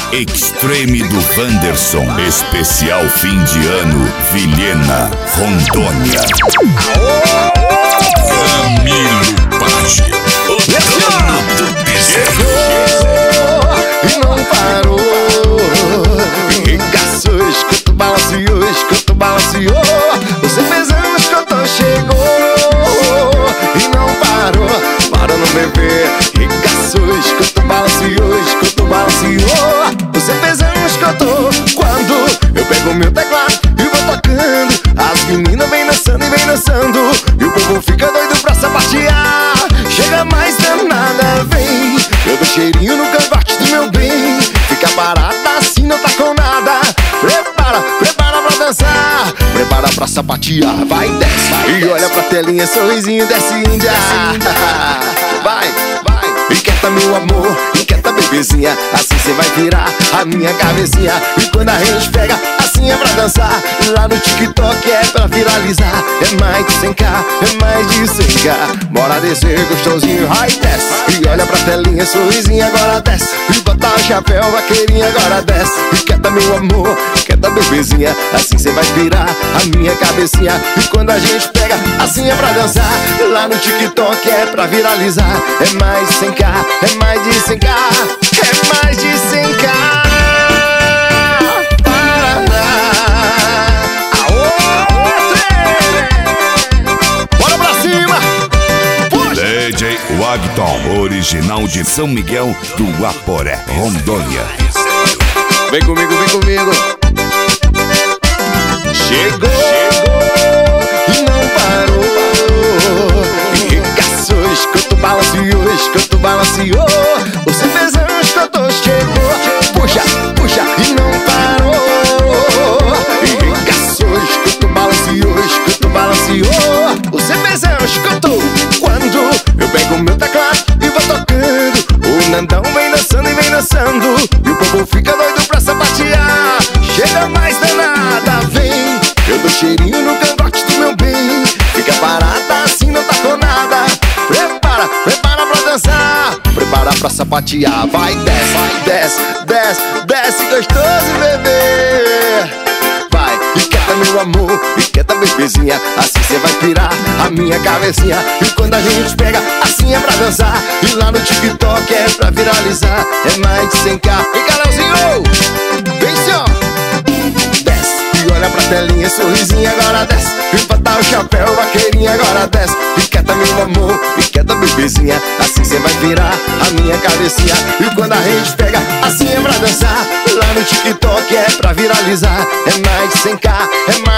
Extreme do Wanderson. Especial fim de ano, Vilhena, Rondônia. Camilo Page, o dono do bezerro. E não parou, engaçou, escuta, balanceou, escuta, balanceou. Você fez anos que eu tô chegou e não parou, para não beber. Engaçou, escuta, balanceou, escuta, balanceou. Você fez anos que eu tô, quando eu pego meu teclado e vou tocando, as meninas vem dançando e vem dançando, e o povo fica doido pra sapatear. Chega mais danada, vem, eu dou cheirinho no cangote do meu bem. Fica parada assim, não tá com nada. Prepara, prepara pra dançar, prepara pra sapatear. Vai, desce, e olha pra telinha, sorrisinho, desce, índia. Vai, vai, inquieta meu amor, inquieta bebezinha. Assim cê vai virar a minha cabecinha. E quando a gente pega, assim é pra dançar. Lá no TikTok é pra viralizar. É mais de 100k, é mais de 100k. Bora descer gostosinho, vai, desce. E olha pra telinha, sorrisinho, agora desce. E bota o chapéu, vaqueirinha, agora desce. Inquieta meu amor, inquieta bebezinha. Assim cê vai virar a minha cabecinha. E quando a gente pega, assim é pra dançar. Lá no TikTok é pra viralizar. É mais de 100k, é mais de 100k, é mais de 100k. Bora pra cima! Puxa! DJ Wagton, original de São Miguel do Aporé, Rondônia. Vem comigo, vem comigo. Chegou e não parou. Engaçou, escuta, balanceou, escuta, balanceou. Você fez anos que eu tô, chegou. Puxa, puxa e não parou. Engaçou, escuta, balanceou, escuta, balanceou. Você fez anos que eu tô, quando eu pego meu teclado e vou tocando, o Nandão vem dançando e vem dançando, e o povo fica doido pra sapatear. Chega mais danada, vem, eu dou cheirinho no cangote do meu bem. Fica parada assim, não tá com nada. Prepara, prepara pra dançar, prepara pra sapatear. Vai, desce, desce, desce, desce gostoso, bebê. Vai, inquieta meu amor, inquieta bebezinha. Assim cê vai pirar a minha cabecinha. E quando a gente pega, assim é pra dançar. E lá no TikTok é pra viralizar. É mais de 100k. E Carolzinho, vem senhor. Desce, e olha pra telinha, sorrisinho, agora desce. E botar o chapéu, vaqueirinha, agora desce. Inquieta meu amor, inquieta bebezinha. Assim cê vai virar a minha cabecinha. E quando a gente pega, assim é pra dançar. Lá no TikTok é pra viralizar. É mais de 100k, é